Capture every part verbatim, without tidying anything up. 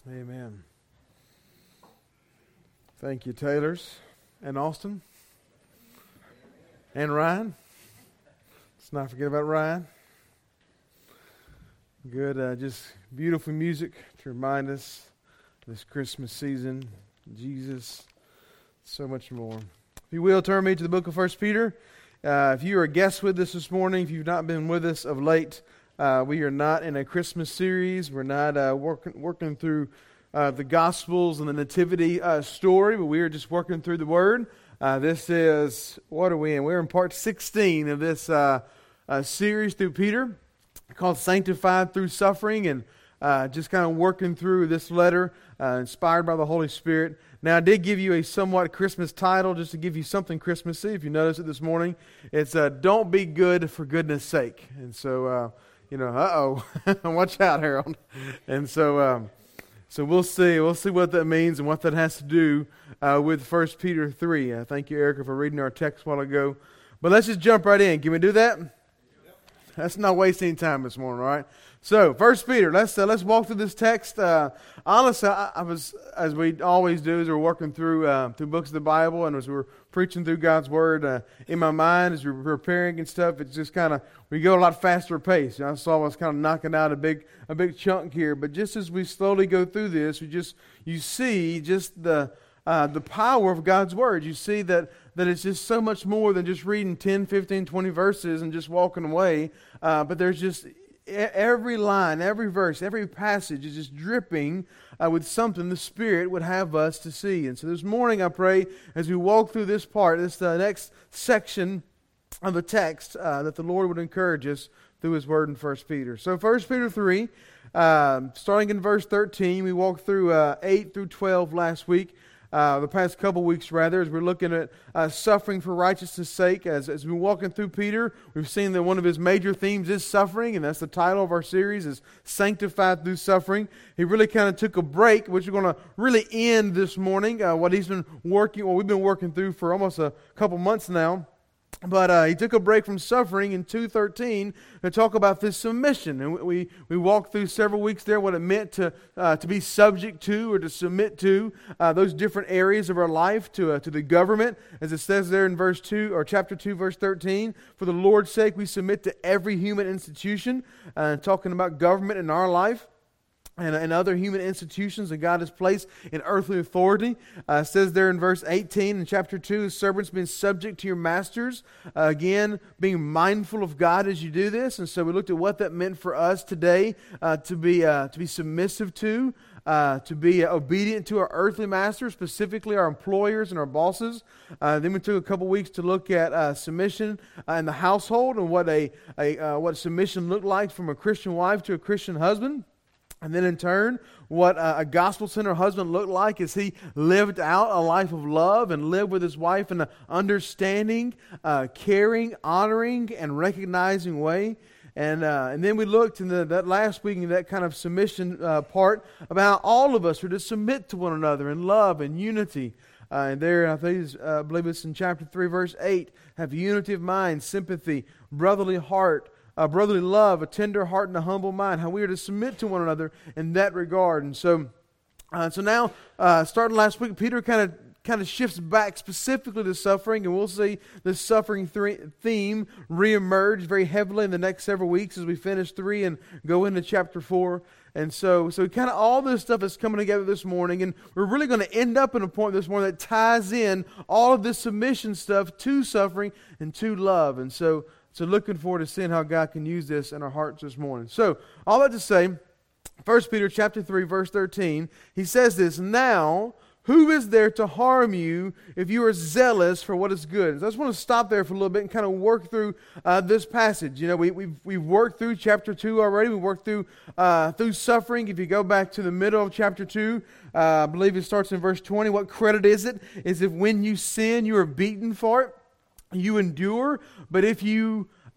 Amen. Thank you, Taylors and Austin and Ryan. Let's not forget about Ryan. Good, uh, just beautiful music to remind us this Christmas season, Jesus, so much more. If you will, turn me to the book of First Peter. Uh, if you are a guest with us this morning, if you've not been with us of late, uh, we are not in a Christmas series. We're not uh, working working through uh, the Gospels and the Nativity uh, story, but we are just working through the Word. Uh, this is, what are we in? We're in part sixteen of this uh, uh, series through Peter called Sanctified Through Suffering, and uh, just kind of working through this letter uh, inspired by the Holy Spirit. Now, I did give you a somewhat Christmas title just to give you something Christmassy. If you notice it this morning, it's uh, Don't Be Good for Goodness Sake. And so, uh, you know, uh-oh, watch out, Harold. And so um, so we'll see. We'll see what that means and what that has to do uh, with First Peter three. Uh, thank you, Erica, for reading our text a while ago. But let's just jump right in. Can we do that? Yep. That's not wasting time this morning, all right? So, First Peter, let's uh, let's walk through this text. Uh, honestly, I, I was, as we always do, as we're working through uh, through books of the Bible, and as we're preaching through God's Word, uh, in my mind, as we're preparing and stuff, it's just kind of, we go a lot faster pace. You know, I saw I was kind of knocking out a big a big chunk here, but just as we slowly go through this, we just you see just the uh, the power of God's Word. You see that that it's just so much more than just reading ten, fifteen, twenty verses and just walking away, uh, but there's just every line, every verse, every passage is just dripping uh, with something the Spirit would have us to see. And so this morning I pray as we walk through this part, this uh, next section of the text, uh, that the Lord would encourage us through His Word in First Peter. So First Peter three, uh, starting in verse thirteen, we walked through uh, eight through twelve last week. Uh, the past couple weeks, rather, as we're looking at uh, suffering for righteousness' sake. As, as we're walking through Peter, we've seen that one of his major themes is suffering, and that's the title of our series, is Sanctified Through Suffering. He really kind of took a break, which we're going to really end this morning, uh, what he's been working, well, we've been working through for almost a couple months now. But uh, he took a break from suffering in two thirteen to talk about this submission. And we, we walked through several weeks there what it meant to uh, to be subject to or to submit to uh, those different areas of our life to uh, to the government. As it says there in verse two or chapter two, verse thirteen, for the Lord's sake we submit to every human institution, uh, talking about government in our life. And, and other human institutions that God has placed in earthly authority. Uh, it says there in verse eighteen in chapter two, servants being subject to your masters. Uh, again, being mindful of God as you do this. And so we looked at what that meant for us today uh, to be uh, to be submissive to, uh, to be obedient to our earthly masters, specifically our employers and our bosses. Uh, then we took a couple weeks to look at uh, submission uh, in the household and what a, a uh, what submission looked like from a Christian wife to a Christian husband. And then in turn, what a gospel-centered husband looked like as he lived out a life of love and lived with his wife in an understanding, uh, caring, honoring, and recognizing way. And uh, and then we looked in the, that last week in that kind of submission uh, part about how all of us are to submit to one another in love and unity. Uh, and there, I think, uh, I believe it's in chapter three, verse eight, have unity of mind, sympathy, brotherly heart, a brotherly love, a tender heart, and a humble mind. How we are to submit to one another in that regard. And so, uh, so now, uh, starting last week, Peter kind of kind of shifts back specifically to suffering, and we'll see the suffering th- theme reemerge very heavily in the next several weeks as we finish three and go into chapter four. And so, so kind of all this stuff is coming together this morning, and we're really going to end up in a point this morning that ties in all of this submission stuff to suffering and to love. And so. So looking forward to seeing how God can use this in our hearts this morning. So all that to say, First Peter chapter three, verse thirteen, he says this, now who is there to harm you if you are zealous for what is good? So I just want to stop there for a little bit and kind of work through uh, this passage. You know, we, we've, we've worked through chapter two already. We've worked through uh, through suffering. If you go back to the middle of chapter two, uh, I believe it starts in verse twenty. What credit is it? Is if when you sin, you are beaten for it. You endure, but if you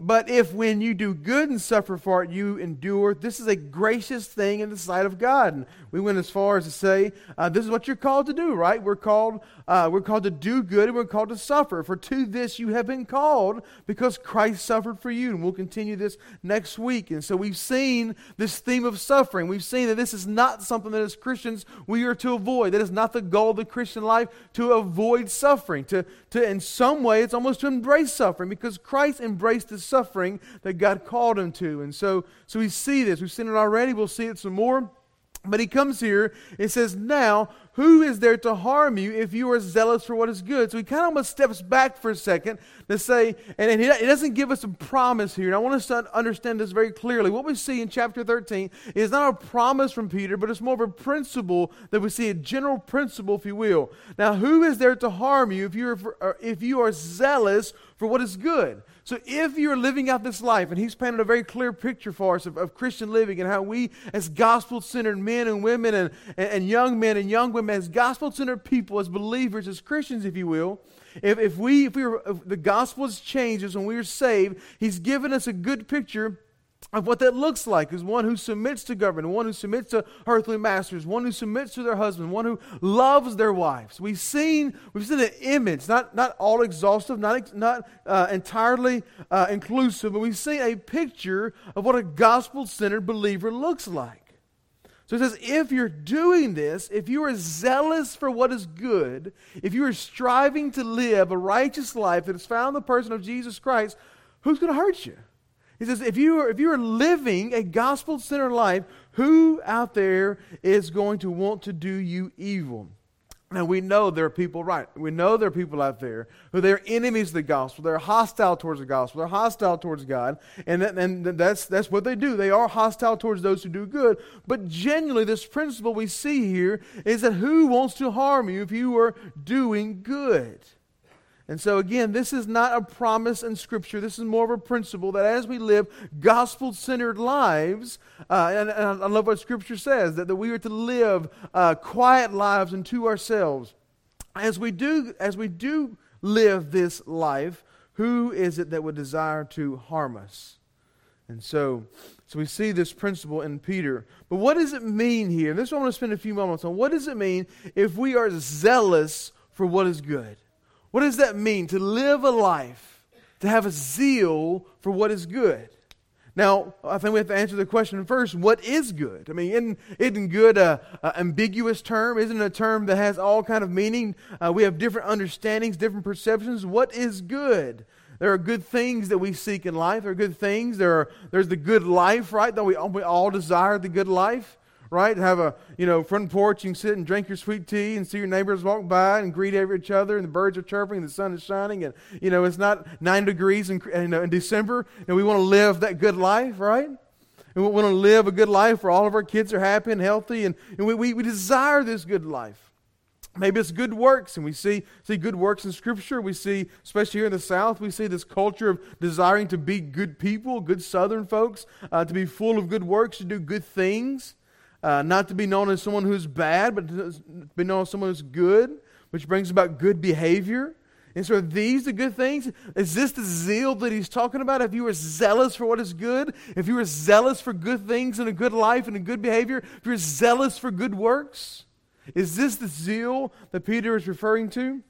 But if when you do good and suffer for it, you endure, this is a gracious thing in the sight of God. And we went as far as to say, uh, this is what you're called to do, right? We're called, uh, we're called to do good and we're called to suffer. For to this you have been called because Christ suffered for you. And we'll continue this next week. And so we've seen this theme of suffering. We've seen that this is not something that as Christians we are to avoid. That is not the goal of the Christian life, to avoid suffering. To, to in some way, it's almost to embrace suffering because Christ embraced the suffering that God called him to. And so, so we see this. We've seen it already. We'll see it some more. But he comes here and says, now, who is there to harm you if you are zealous for what is good? So he kind of almost steps back for a second to say, and, and he, he doesn't give us a promise here. And I want us to understand this very clearly. What we see in chapter thirteen is not a promise from Peter, but it's more of a principle that we see, a general principle, if you will. Now, who is there to harm you if you are, if you are zealous for what is good? So if you're living out this life, and he's painted a very clear picture for us of, of Christian living and how we as gospel-centered men and women and, and, and young men and young women, as gospel-centered people, as believers, as Christians, if you will, if, if we, if we were, if the gospel has changed us when we are saved, he's given us a good picture of what that looks like, is one who submits to government, one who submits to earthly masters, one who submits to their husband, one who loves their wives. We've seen we've seen an image, not, not all exhaustive, not, not uh, entirely uh, inclusive, but we've seen a picture of what a gospel-centered believer looks like. So it says, if you're doing this, if you are zealous for what is good, if you are striving to live a righteous life that is found in the person of Jesus Christ, who's going to hurt you? He says, if you are, if you are living a gospel-centered life, who out there is going to want to do you evil? Now, we know there are people, right, we know there are people out there who they're enemies of the gospel. They're hostile towards the gospel. They're hostile towards God. And, that, and that's, that's what they do. They are hostile towards those who do good. But genuinely, this principle we see here is that who wants to harm you if you are doing good? And so again, this is not a promise in Scripture. This is more of a principle that as we live gospel-centered lives, uh, and, and I love what Scripture says, that, that we are to live uh, quiet lives unto ourselves. As we do, as we do live this life, who is it that would desire to harm us? And so, so we see this principle in Peter. But what does it mean here? And this is what I want to spend a few moments on. What does it mean if we are zealous for what is good? What does that mean, to live a life, to have a zeal for what is good? Now, I think we have to answer the question first, what is good? I mean, isn't, isn't good an ambiguous term? Isn't it a term that has all kind of meaning? Uh, we have different understandings, different perceptions. What is good? There are good things that we seek in life. There are good things. There are, there's the good life, right? That we, we all desire the good life. Right? Have a, you know, front porch, you can sit and drink your sweet tea and see your neighbors walk by and greet each other and the birds are chirping and the sun is shining and, you know, it's not nine degrees in, you know, in December and we want to live that good life, right? And we want to live a good life where all of our kids are happy and healthy and, and we, we, we desire this good life. Maybe it's good works, and we see, see good works in Scripture. We see, especially here in the South, we see this culture of desiring to be good people, good Southern folks, uh, to be full of good works, to do good things. Uh, not to be known as someone who's bad, but to be known as someone who's good, which brings about good behavior. And so are these the good things? Is this the zeal that he's talking about? If you are zealous for what is good, if you are zealous for good things and a good life and a good behavior, if you're zealous for good works, is this the zeal that Peter is referring to?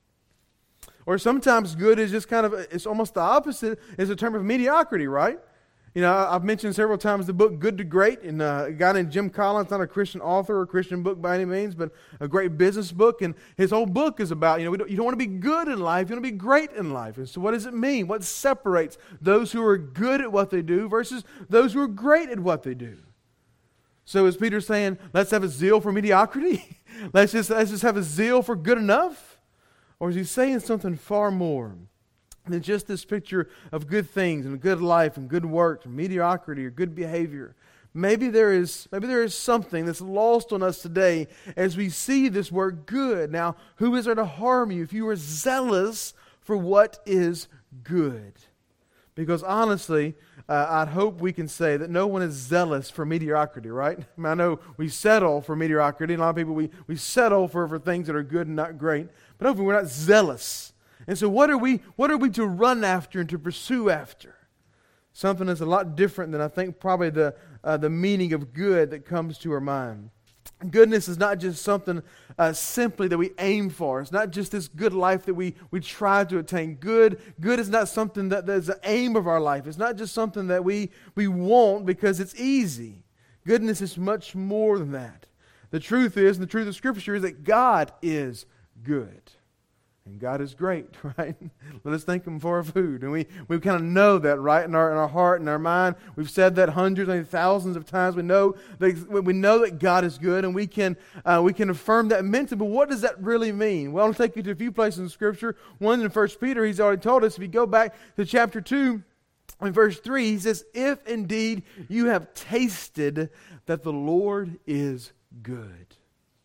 Or sometimes good is just kind of, it's almost the opposite, is a term of mediocrity, right? You know, I've mentioned several times the book Good to Great, and uh, a guy named Jim Collins, not a Christian author or a Christian book by any means, but a great business book, and his whole book is about, you know, we don't, you don't want to be good in life, you want to be great in life. And so what does it mean? What separates those who are good at what they do versus those who are great at what they do? So is Peter saying, let's have a zeal for mediocrity? let's just let's just have a zeal for good enough? Or is he saying something far more than just this picture of good things and good life and good work and mediocrity or good behavior? Maybe there is maybe there is something that's lost on us today as we see this word good. Now, who is there to harm you if you are zealous for what is good? Because honestly, uh, I'd hope we can say that no one is zealous for mediocrity, right? I mean, I know we settle for mediocrity, and a lot of people, we, we settle for, for things that are good and not great, but hopefully we're not zealous. And so what are we what are we to run after and to pursue after? Something that's a lot different than I think probably the uh, the meaning of good that comes to our mind. Goodness is not just something uh, simply that we aim for. It's not just this good life that we, we try to attain. Good good is not something that is the aim of our life. It's not just something that we, we want because it's easy. Goodness is much more than that. The truth is, and the truth of Scripture is that God is good. And God is great, right? Let us thank Him for our food. And we, we kind of know that, right, in our in our heart and our mind. We've said that hundreds and thousands of times. We know that we know that God is good, and we can uh, we can affirm that mentally. But what does that really mean? Well, I'll take you to a few places in Scripture. One in First Peter, he's already told us. If you go back to chapter two, in verse three, he says, "If indeed you have tasted that the Lord is good."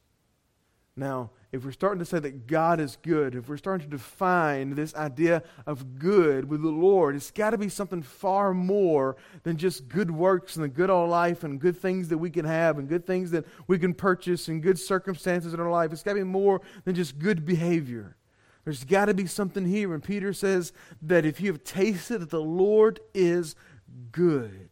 Now, if we're starting to say that God is good, if we're starting to define this idea of good with the Lord, it's got to be something far more than just good works and the good old life and good things that we can have and good things that we can purchase and good circumstances in our life. It's got to be more than just good behavior. There's got to be something here. And Peter says that if you have tasted that the Lord is good.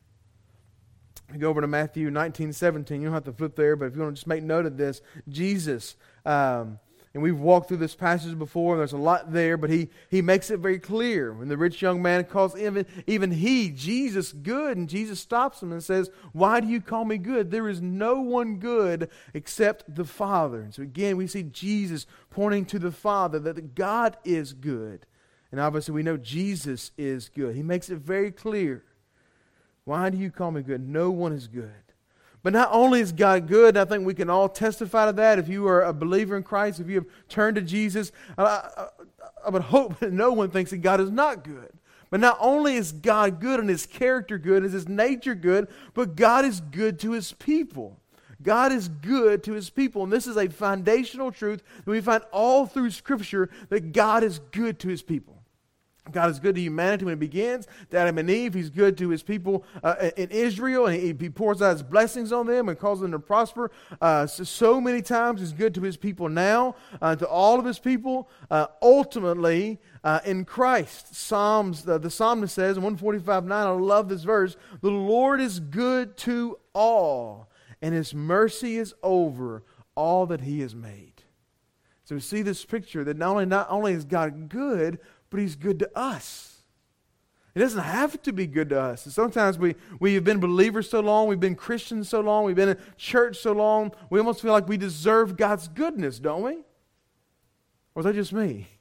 You go over to Matthew nineteen seventeen. You don't have to flip there, but if you want to just make note of this, Jesus, um, and we've walked through this passage before, and there's a lot there, but he he makes it very clear. When the rich young man calls even, even he, Jesus, good, and Jesus stops him and says, "Why do you call me good? There is no one good except the Father." And so again, we see Jesus pointing to the Father, that God is good. And obviously we know Jesus is good. He makes it very clear. Why do you call me good? No one is good. But not only is God good, I think we can all testify to that. If you are a believer in Christ, if you have turned to Jesus, I, I, I would hope that no one thinks that God is not good. But not only is God good and His character good, is His nature good, but God is good to His people. God is good to His people. And this is a foundational truth that we find all through Scripture, that God is good to His people. God is good to humanity when it begins, to Adam and Eve. He's good to His people uh, in Israel, and he, he pours out His blessings on them and causes them to prosper. Uh, so, so many times He's good to His people now, uh, to all of His people, uh, ultimately uh, in Christ. Psalms, uh, the psalmist says in one forty-five nine, I love this verse, "The Lord is good to all, and His mercy is over all that He has made." So we see this picture that not only, not only is God good, but He's good to us. It doesn't have to be good to us. And sometimes we, we have been believers so long, we've been Christians so long, we've been in church so long, we almost feel like we deserve God's goodness, don't we? Or is that just me?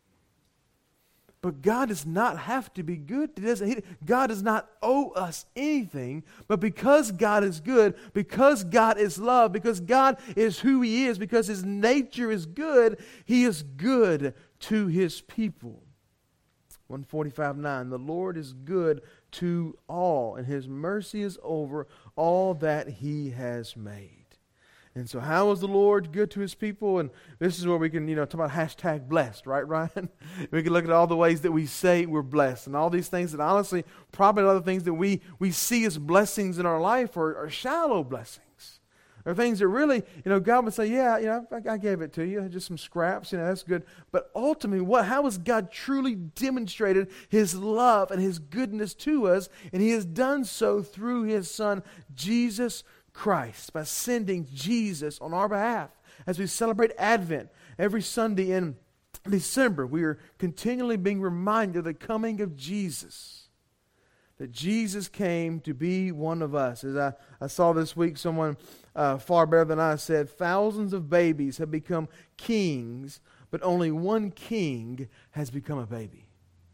But God does not have to be good. He doesn't, he, God does not owe us anything. But because God is good, because God is love, because God is who He is, because His nature is good, He is good to His people. one forty-five nine, the Lord is good to all, and His mercy is over all that He has made. And so how is the Lord good to His people? And this is where we can, you know, talk about hashtag blessed, right, Ryan? We can look at all the ways that we say we're blessed, and all these things that honestly, probably other things that we, we see as blessings in our life are, are shallow blessings. There are things that really, you know, God would say, yeah, you know, I, I gave it to you, just some scraps, you know, that's good. But ultimately, what? How has God truly demonstrated His love and His goodness to us? And He has done so through His Son, Jesus Christ, by sending Jesus on our behalf. As we celebrate Advent every Sunday in December, we are continually being reminded of the coming of Jesus. That Jesus came to be one of us. As I, I saw this week, someone uh, far better than I said, thousands of babies have become kings, but only one king has become a baby.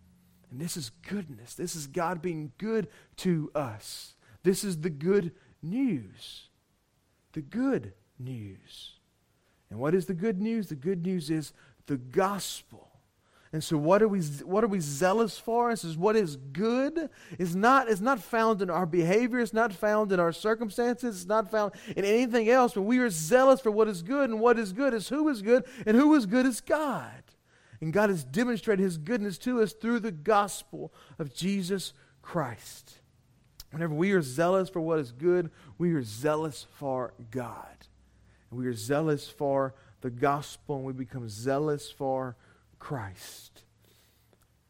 And this is goodness. This is God being good to us. This is the good news. The good news. And what is the good news? The good news is the gospel. And so what are we what are we zealous for? It says what is good is not, is not found in our behavior. It's not found in our circumstances. It's not found in anything else. But we are zealous for what is good. And what is good is who is good. And who is good is God. And God has demonstrated His goodness to us through the gospel of Jesus Christ. Whenever we are zealous for what is good, we are zealous for God. And we are zealous for the gospel, and we become zealous for Christ.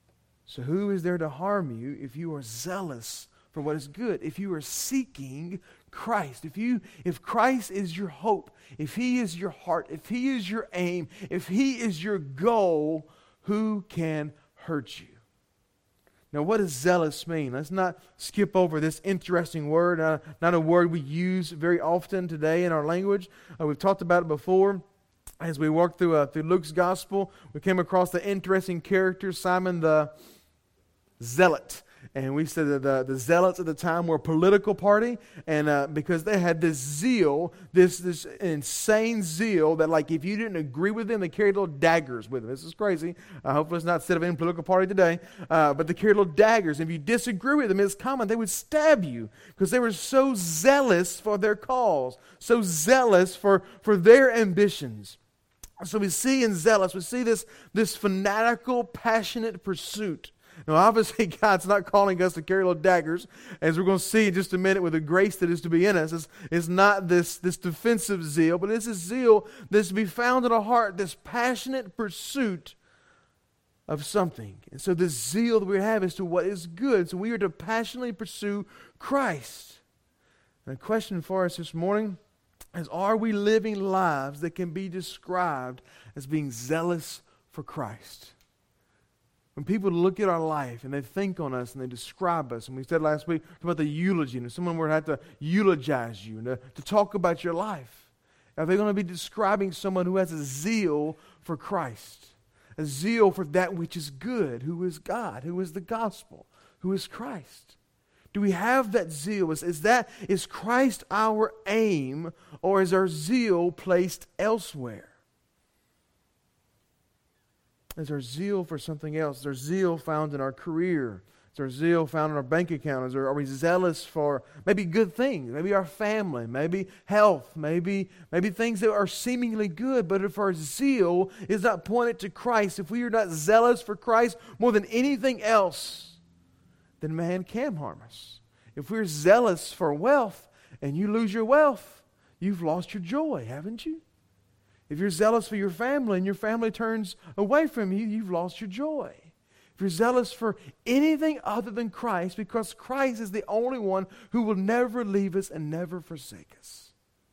So who is there to harm you if you are zealous for what is good? If you are seeking Christ, if you if Christ is your hope, if He is your heart, if He is your aim, if He is your goal, who can hurt you? Now, what does zealous mean? Let's not skip over this interesting word, uh, not a word we use very often today in our language. Uh, we've talked about it before. As we worked through, uh, through Luke's gospel, we came across the interesting character, Simon the Zealot. And we said that the, the Zealots at the time were a political party, and uh, because they had this zeal, this this insane zeal that, like, if you didn't agree with them, they carried little daggers with them. This is crazy. Uh, hopefully it's not set of any political party today, uh, but they carried little daggers. If you disagree with them, it's common. They would stab you because they were so zealous for their cause, so zealous for, for their ambitions. So we see in zealous, we see this, this fanatical, passionate pursuit. Now, obviously, God's not calling us to carry little daggers, as we're going to see in just a minute with the grace that is to be in us. It's, it's not this, this defensive zeal, but it's a zeal that's to be found in our heart, this passionate pursuit of something. And so this zeal that we have is to what is good. So we are to passionately pursue Christ. And the question for us this morning is, are we living lives that can be described as being zealous for Christ? When people look at our life and they think on us and they describe us, and we said last week about the eulogy, and if someone were to have to eulogize you and to, to talk about your life, are they going to be describing someone who has a zeal for Christ? A zeal for that which is good, who is God, who is the gospel, who is Christ? Do we have that zeal? Is, is that is Christ our aim, or is our zeal placed elsewhere? Is our zeal for something else? Is our zeal found in our career? Is our zeal found in our bank account? Is there, are we zealous for maybe good things? Maybe our family, maybe health, maybe, maybe things that are seemingly good. But if our zeal is not pointed to Christ, if we are not zealous for Christ more than anything else, then man can harm us. If we're zealous for wealth and you lose your wealth, you've lost your joy, haven't you? If you're zealous for your family and your family turns away from you, you've lost your joy. If you're zealous for anything other than Christ, because Christ is the only one who will never leave us and never forsake us.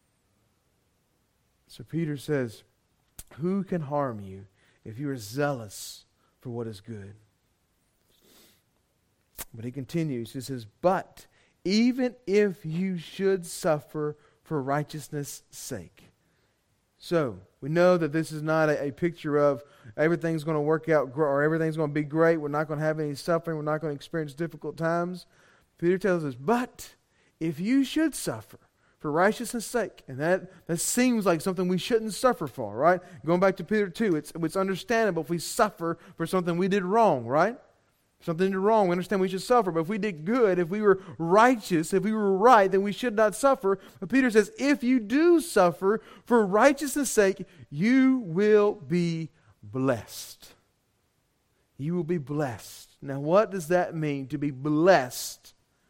So Peter says, who can harm you if you are zealous for what is good? But he continues, he says, but even if you should suffer for righteousness' sake. So, we know that this is not a, a picture of everything's going to work out gr- or everything's going to be great. We're not going to have any suffering. We're not going to experience difficult times. Peter tells us, but if you should suffer for righteousness' sake, and that, that seems like something we shouldn't suffer for, right? Going back to Peter two, it's, it's understandable if we suffer for something we did wrong, right? Something did wrong, we understand we should suffer. But if we did good, if we were righteous, if we were right, then we should not suffer. But Peter says, if you do suffer for righteousness' sake, you will be blessed. You will be blessed. Now, what does that mean, to be blessed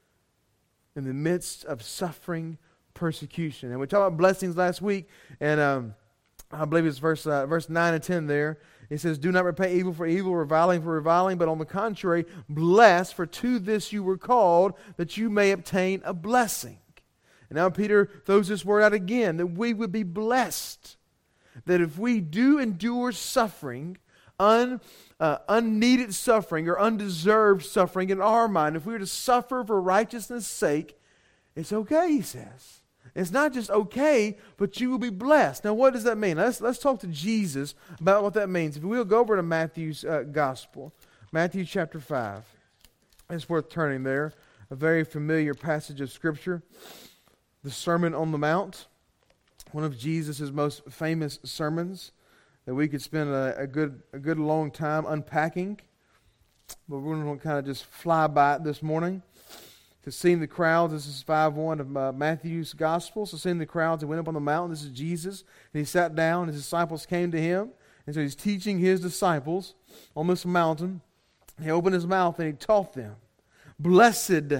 in the midst of suffering, persecution? And we talked about blessings last week, and um, I believe it's verse uh, verse nine and ten there. It says, do not repay evil for evil, reviling for reviling, but on the contrary, bless, for to this you were called, that you may obtain a blessing. And now Peter throws this word out again, that we would be blessed. That if we do endure suffering, un, uh, unneeded suffering or undeserved suffering in our mind, if we were to suffer for righteousness' sake, it's okay, he says. It's not just okay, but you will be blessed. Now, what does that mean? Let's, let's talk to Jesus about what that means. If we'll go over to Matthew's uh, Gospel, Matthew chapter five. It's worth turning there. A very familiar passage of Scripture. The Sermon on the Mount. One of Jesus' most famous sermons that we could spend a, a good a good long time unpacking. But we're going to kind of just fly by it this morning. To seeing the crowds, this is five one of uh, Matthew's Gospel. So seeing the crowds, he went up on the mountain. This is Jesus. And he sat down, and his disciples came to him. And so he's teaching his disciples on this mountain. He opened his mouth and he taught them. Blessed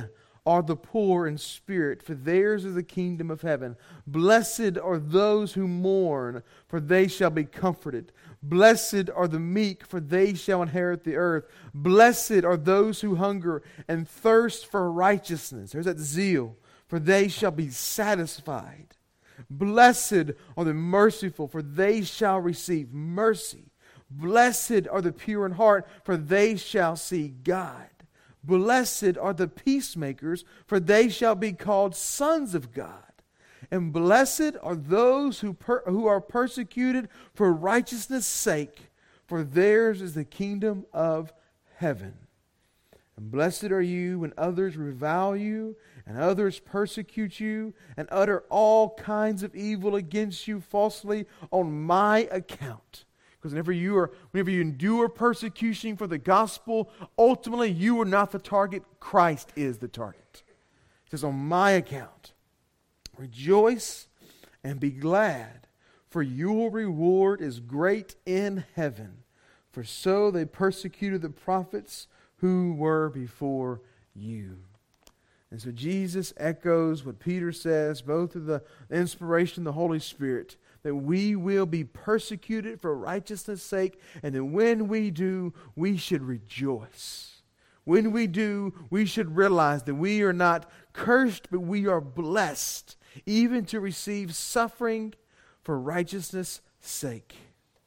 are the poor in spirit, for theirs is the kingdom of heaven. Blessed are those who mourn, for they shall be comforted. Blessed are the meek, for they shall inherit the earth. Blessed are those who hunger and thirst for righteousness. There's that zeal, for they shall be satisfied. Blessed are the merciful, for they shall receive mercy. Blessed are the pure in heart, for they shall see God. Blessed are the peacemakers, for they shall be called sons of God. And blessed are those who, per, who are persecuted for righteousness' sake, for theirs is the kingdom of heaven. And blessed are you when others revile you, and others persecute you, and utter all kinds of evil against you falsely on my account. Because whenever you are, whenever you endure persecution for the gospel, ultimately you are not the target. Christ is the target. It says, on my account, rejoice and be glad, for your reward is great in heaven. For so they persecuted the prophets who were before you. And so Jesus echoes what Peter says, both through the inspiration of the Holy Spirit, that we will be persecuted for righteousness' sake, and that when we do, we should rejoice. When we do, we should realize that we are not cursed, but we are blessed, even to receive suffering for righteousness' sake.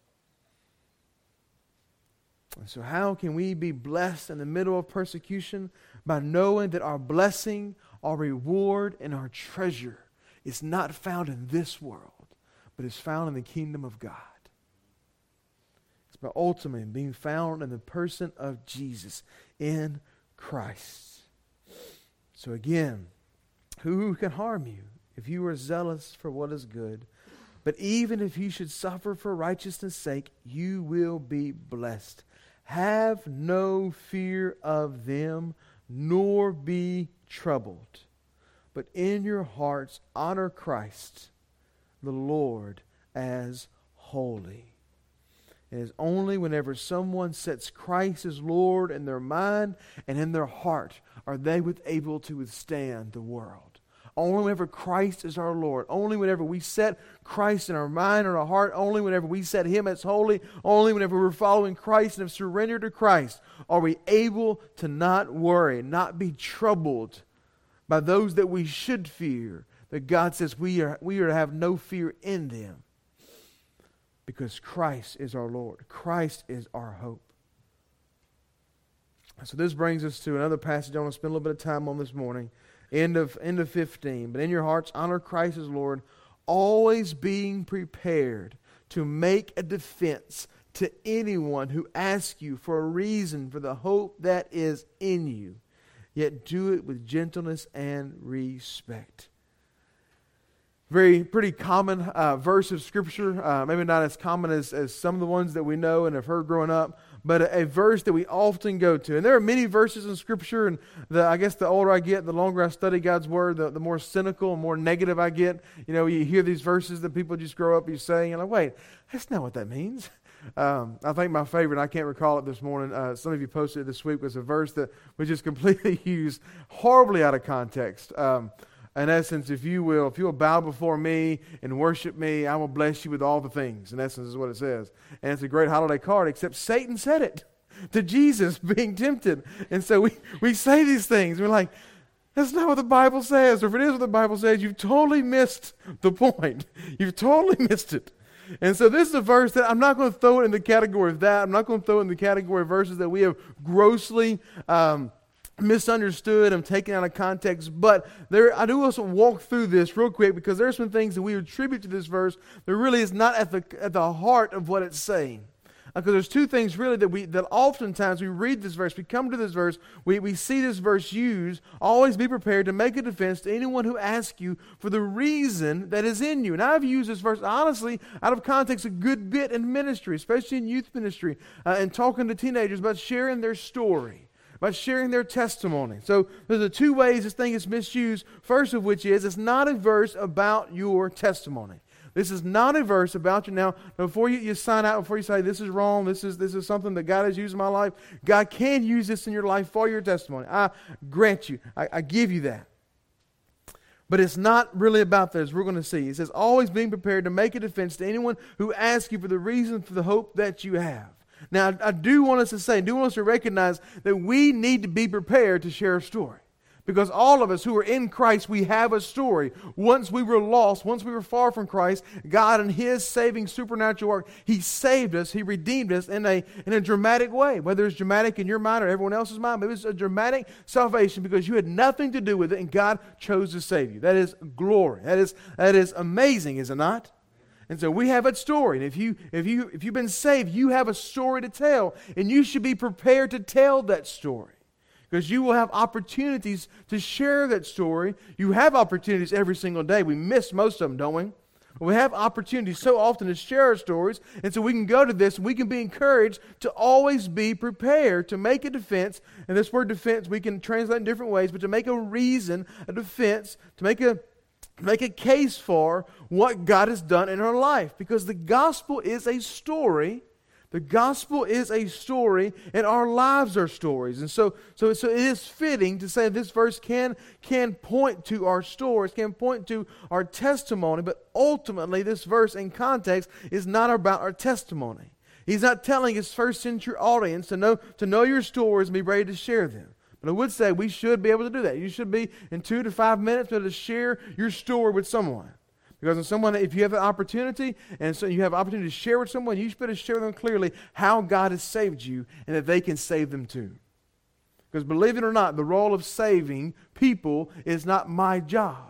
And so how can we be blessed in the middle of persecution? By knowing that our blessing, our reward, and our treasure is not found in this world, but is found in the kingdom of God. It's by ultimately being found in the person of Jesus, in Christ. So again, who can harm you if you are zealous for what is good? But even if you should suffer for righteousness' sake, you will be blessed. Have no fear of them, nor be troubled. But in your hearts honor Christ, the Lord, as holy. It is only whenever someone sets Christ as Lord in their mind and in their heart are they able to withstand the world. Only whenever Christ is our Lord, only whenever we set Christ in our mind or our heart, only whenever we set Him as holy, only whenever we're following Christ and have surrendered to Christ, are we able to not worry, not be troubled by those that we should fear, that God says we are, we are to have no fear in them. Because Christ is our Lord. Christ is our hope. So this brings us to another passage I want to spend a little bit of time on this morning. End of, end of fifteen. But in your hearts, honor Christ as Lord, always being prepared to make a defense to anyone who asks you for a reason for the hope that is in you. Yet do it with gentleness and respect. Very pretty common uh, verse of Scripture. Uh, maybe not as common as, as some of the ones that we know and have heard growing up, but a, a verse that we often go to. And there are many verses in Scripture, and the, I guess the older I get, the longer I study God's Word, the, the more cynical and more negative I get. You know, you hear these verses that people just grow up you saying, and I'm like, wait, that's not what that means. Um, I think my favorite, I can't recall it this morning, uh, some of you posted it this week, was a verse that was just completely used horribly out of context. Um, In essence, if you will, if you will bow before me and worship me, I will bless you with all the things. In essence, is what it says. And it's a great holiday card, except Satan said it to Jesus being tempted. And so we, we say these things. We're like, that's not what the Bible says. Or if it is what the Bible says, you've totally missed the point. You've totally missed it. And so this is a verse that I'm not going to throw it in the category of that. I'm not going to throw it in the category of verses that we have grossly um misunderstood and taken out of context, but there I do also walk through this real quick because there are some things that we attribute to this verse that really is not at the at the heart of what it's saying. Because uh, there's two things really that we that oftentimes we read this verse, we come to this verse, we, we see this verse used, always be prepared to make a defense to anyone who asks you for the reason that is in you. And I've used this verse honestly out of context a good bit in ministry, especially in youth ministry, uh, and talking to teenagers about sharing their story, by sharing there's testimony. So there's the two ways this thing is misused. First of which is it's not a verse about your testimony. This is not a verse about you. Now, before you, you sign out, before you say, this is wrong, this is this is something that God has used in my life, God can use this in your life for your testimony. I grant you. I, I give you that. But it's not really about that, as we're going to see. It says, always being prepared to make a defense to anyone who asks you for the reason for the hope that you have. Now, I, I do want us to say, I do want us to recognize that we need to be prepared to share a story. Because all of us who are in Christ, we have a story. Once we were lost, once we were far from Christ, God in His saving supernatural work, He saved us, He redeemed us in a, in a dramatic way. Whether it's dramatic in your mind or everyone else's mind, but it was a dramatic salvation because you had nothing to do with it and God chose to save you. That is glory. That is, that is amazing, is it not? And so we have a story. And if, you, if, you, if you've been saved, you have a story to tell. And you should be prepared to tell that story. Because you will have opportunities to share that story. You have opportunities every single day. We miss most of them, don't we? We have opportunities so often to share our stories. And so we can go to this and we can be encouraged to always be prepared to make a defense. And this word defense we can translate in different ways, but to make a reason, a defense, to make a make a case for what God has done in our life. Because the gospel is a story. The gospel is a story, and our lives are stories. And so, so, so it is fitting to say this verse can, can point to our stories, can point to our testimony, but ultimately this verse in context is not about our testimony. He's not telling his first century audience to know, to know your stories and be ready to share them. But I would say we should be able to do that. You should be in two to five minutes able to share your story with someone. Because when someone, if you have an opportunity, and so you have an opportunity to share with someone, you should better share with them clearly how God has saved you and that they can save them too. Because believe it or not, the role of saving people is not my job.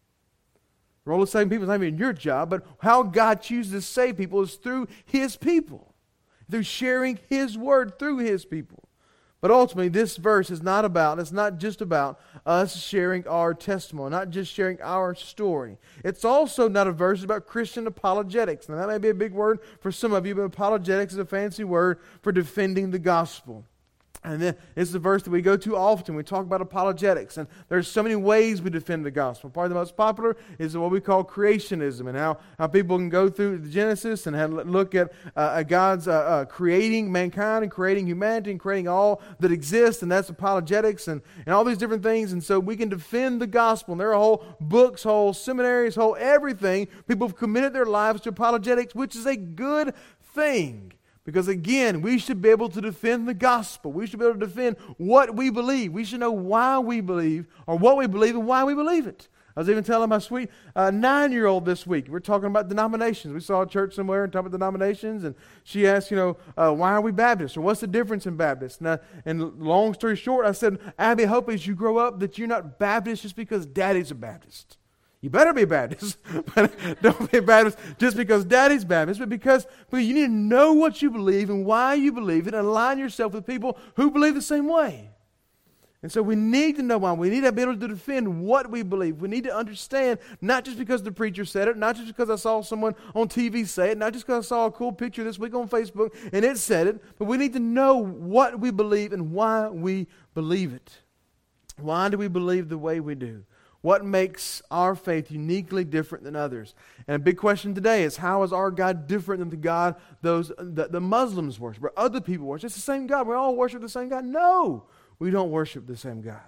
The role of saving people is not even your job, but how God chooses to save people is through His people, through sharing His word through His people. But ultimately, this verse is not about, it's not just about us sharing our testimony, not just sharing our story. It's also not a verse about Christian apologetics. Now, that may be a big word for some of you, but apologetics is a fancy word for defending the gospel. And then it's the verse that we go to often. We talk about apologetics. And there's so many ways we defend the gospel. Probably the most popular is what we call creationism, and how, how people can go through the Genesis and have, look at uh, God's uh, uh, creating mankind and creating humanity and creating all that exists, and that's apologetics and, and all these different things. And so we can defend the gospel. And there are whole books, whole seminaries, whole everything. People have committed their lives to apologetics, which is a good thing. Because again, we should be able to defend the gospel. We should be able to defend what we believe. We should know why we believe, or what we believe and why we believe it. I was even telling my sweet uh, nine-year-old this week, we're talking about denominations. We saw a church somewhere and talking about denominations, and she asked, you know, uh, why are we Baptists? Or what's the difference in Baptists? And, I, and long story short, I said, Abby, I hope as you grow up that you're not Baptist just because Daddy's a Baptist. You better be a Baptist, but don't be a Baptist just because Daddy's Baptist, but because but you need to know what you believe and why you believe it, and align yourself with people who believe the same way. And so we need to know why. We need to be able to defend what we believe. We need to understand, not just because the preacher said it, not just because I saw someone on T V say it, not just because I saw a cool picture this week on Facebook and it said it, but we need to know what we believe and why we believe it. Why do we believe the way we do? What makes our faith uniquely different than others? And a big question today is, how is our God different than the God those the, the Muslims worship, or other people worship? It's the same God. We all worship the same God. No, we don't worship the same God.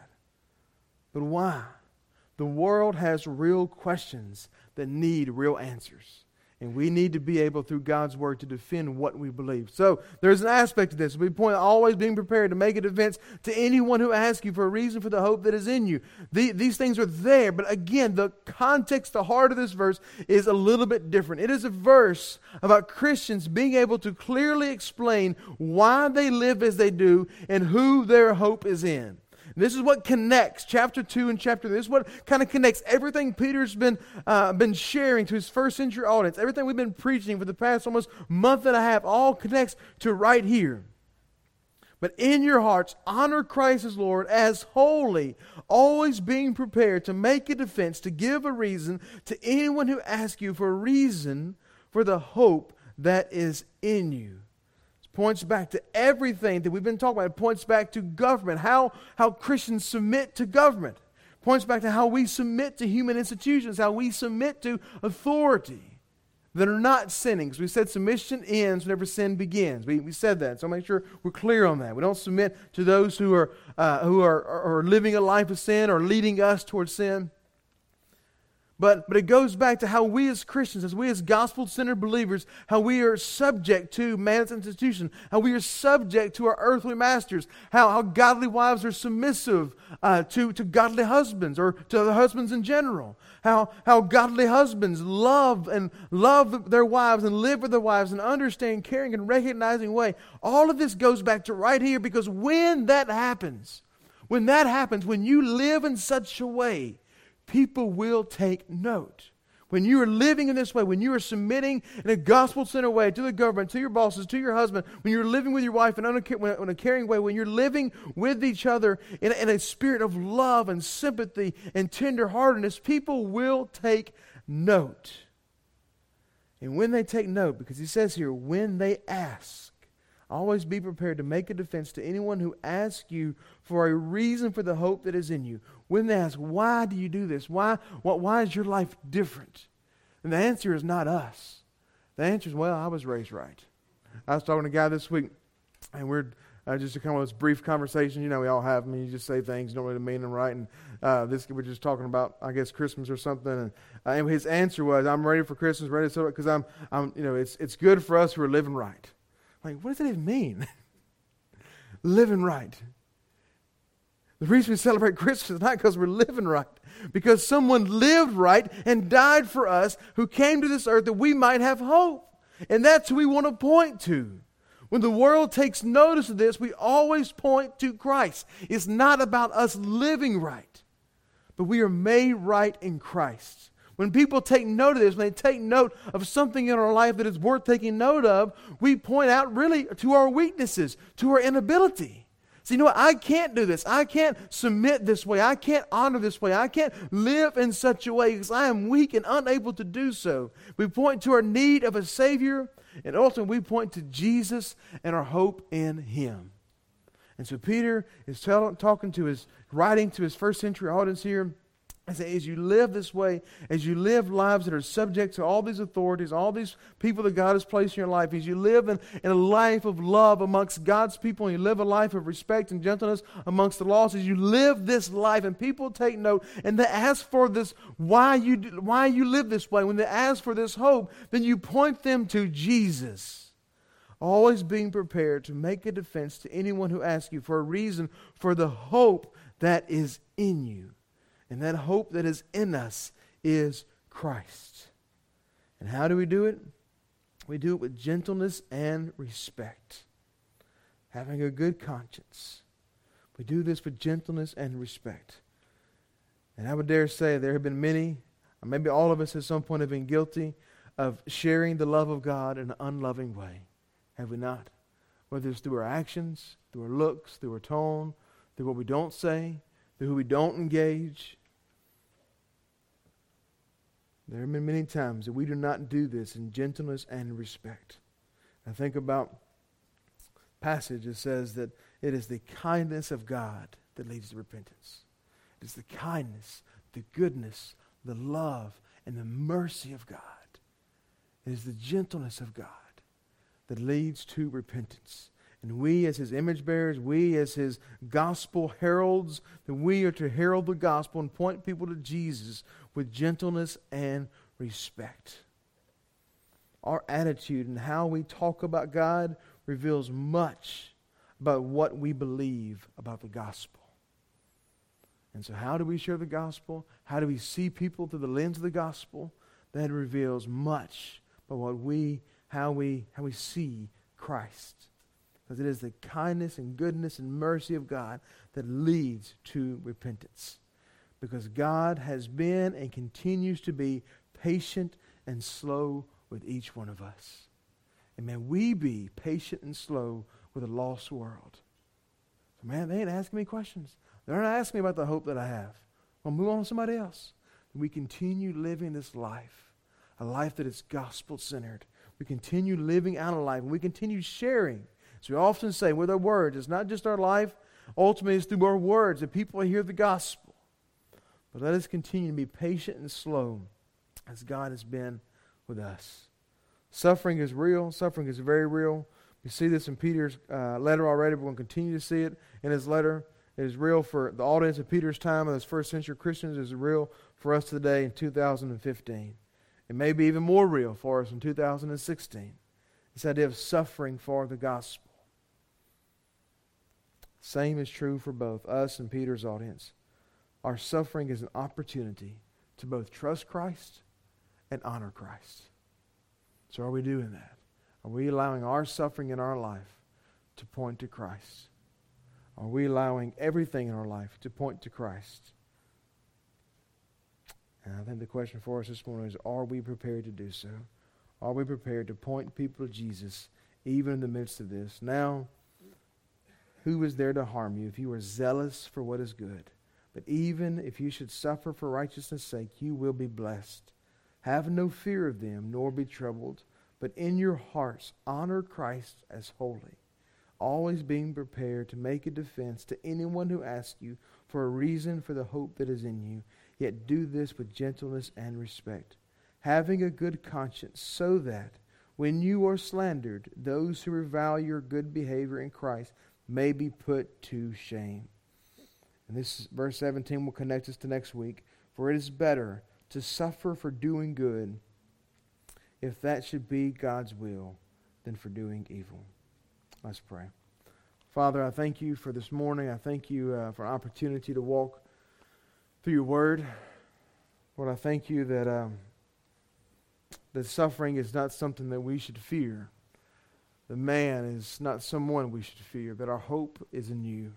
But why? The world has real questions that need real answers. And we need to be able, through God's Word, to defend what we believe. So, there's an aspect to this. We point always being prepared to make a defense to anyone who asks you for a reason for the hope that is in you. The, these things are there, but again, the context, the heart of this verse is a little bit different. It is a verse about Christians being able to clearly explain why they live as they do and who their hope is in. This is what connects chapter two and chapter three. This is what kind of connects everything Peter's been uh, been sharing to his first century audience. Everything we've been preaching for the past almost month and a half all connects to right here. But in your hearts, honor Christ as Lord as holy, always being prepared to make a defense, to give a reason to anyone who asks you for a reason for the hope that is in you. Points back to everything that we've been talking about. It points back to government, how, how Christians submit to government. It points back to how we submit to human institutions, how we submit to authority. that are not sinning. Because we said submission ends whenever sin begins. We, we said that, so make sure we're clear on that. We don't submit to those who are uh, who are, are, are living a life of sin or leading us towards sin. But, but it goes back to how we as Christians, as we as gospel-centered believers, how we are subject to man's institution, how we are subject to our earthly masters, how, how godly wives are submissive uh, to, to godly husbands or to the husbands in general, how, how godly husbands love and love their wives and live with their wives and understand, caring, and recognizing way. All of this goes back to right here, because when that happens, when that happens, when you live in such a way, people will take note. When you are living in this way, when you are submitting in a gospel-centered way to the government, to your bosses, to your husband, when you're living with your wife in a, in a caring way, when you're living with each other in a, in a spirit of love and sympathy and tenderheartedness, people will take note. And when they take note, because he says here, when they ask, always be prepared to make a defense to anyone who asks you for a reason for the hope that is in you. When they ask, why do you do this? Why, what, why is your life different? And the answer is not us. The answer is, well, I was raised right. I was talking to a guy this week, and we're uh, just kind of this brief conversation. You know, we all have them. You just say things, you don't really mean them right. And uh, this we're just talking about, I guess, Christmas or something. And, uh, and his answer was, I'm ready for Christmas, ready to celebrate, because I'm, I'm, you know, it's it's good for us who are living right. Like, what does that even mean? Living right. The reason we celebrate Christmas is not because we're living right, because someone lived right and died for us, who came to this earth that we might have hope. And that's who we want to point to. When the world takes notice of this, we always point to Christ. It's not about us living right, but we are made right in Christ. When people take note of this, when they take note of something in our life that is worth taking note of, we point out really to our weaknesses, to our inability. So you know what? I can't do this. I can't submit this way. I can't honor this way. I can't live in such a way because I am weak and unable to do so. We point to our need of a Savior, and ultimately we point to Jesus and our hope in Him. And so Peter is tell, talking to his, writing to his first century audience here. I say, as you live this way, as you live lives that are subject to all these authorities, all these people that God has placed in your life, as you live in, in a life of love amongst God's people, and you live a life of respect and gentleness amongst the lost, as you live this life and people take note and they ask for this, why you, why you live this way, when they ask for this hope, then you point them to Jesus. Always being prepared to make a defense to anyone who asks you for a reason for the hope that is in you. And that hope that is in us is Christ. And how do we do it? We do it with gentleness and respect. Having a good conscience. We do this with gentleness and respect. And I would dare say there have been many, or maybe all of us at some point have been guilty of sharing the love of God in an unloving way. Have we not? Whether it's through our actions, through our looks, through our tone, through what we don't say, through who we don't engage. There have been many times that we do not do this in gentleness and respect. I think about a passage that says that it is the kindness of God that leads to repentance. It is the kindness, the goodness, the love, and the mercy of God. It is the gentleness of God that leads to repentance. And we as His image bearers, we as His gospel heralds, that we are to herald the gospel and point people to Jesus with gentleness and respect. Our attitude and how we talk about God reveals much about what we believe about the gospel. And so how do we share the gospel? How do we see people through the lens of the gospel? That reveals much about what we, how we, how we see Christ. Because it is the kindness and goodness and mercy of God that leads to repentance. Because God has been and continues to be patient and slow with each one of us. And may we be patient and slow with a lost world. So man, they ain't asking me questions. They're not asking me about the hope that I have. I'll move on to somebody else. We continue living this life, a life that is gospel-centered. We continue living out a life, and we continue sharing. So we often say with our words, it's not just our life, ultimately it's through our words that people hear the gospel. But let us continue to be patient and slow as God has been with us. Suffering is real. Suffering is very real. We see this in Peter's uh, letter already. We're going to continue to see it in his letter. It is real for the audience of Peter's time and those first century Christians. It is real for us today in two thousand fifteen. It may be even more real for us in two thousand sixteen. This idea of suffering for the gospel. Same is true for both us and Peter's audience. Our suffering is an opportunity to both trust Christ and honor Christ. So are we doing that? Are we allowing our suffering in our life to point to Christ? Are we allowing everything in our life to point to Christ? And I think the question for us this morning is, are we prepared to do so? Are we prepared to point people to Jesus even in the midst of this? Now, who is there to harm you if you are zealous for what is good? But even if you should suffer for righteousness' sake, you will be blessed. Have no fear of them, nor be troubled, but in your hearts honor Christ as holy, always being prepared to make a defense to anyone who asks you for a reason for the hope that is in you, yet do this with gentleness and respect, having a good conscience, so that when you are slandered, those who revile your good behavior in Christ may be put to shame. And this verse seventeen will connect us to next week. For it is better to suffer for doing good, if that should be God's will, than for doing evil. Let's pray. Father, I thank you for this morning. I thank you uh, for an opportunity to walk through your word. Lord, I thank you that, um, that suffering is not something that we should fear. The man is not someone we should fear, but our hope is in you.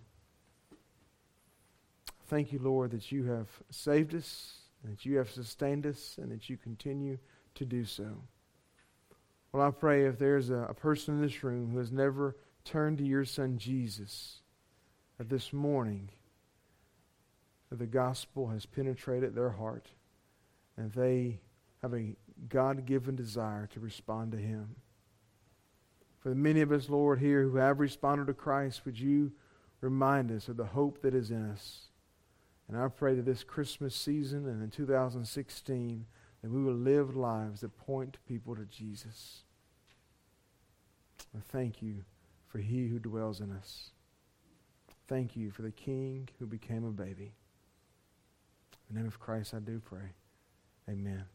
Thank you, Lord, that you have saved us, and that you have sustained us, and that you continue to do so. Well, I pray if there's a, a person in this room who has never turned to your Son Jesus, that this morning that the gospel has penetrated their heart, and they have a God-given desire to respond to Him. For the many of us, Lord, here who have responded to Christ, would you remind us of the hope that is in us? And I pray that this Christmas season and in two thousand sixteen, that we will live lives that point people to Jesus. I thank you for He who dwells in us. Thank you for the King who became a baby. In the name of Christ I do pray. Amen.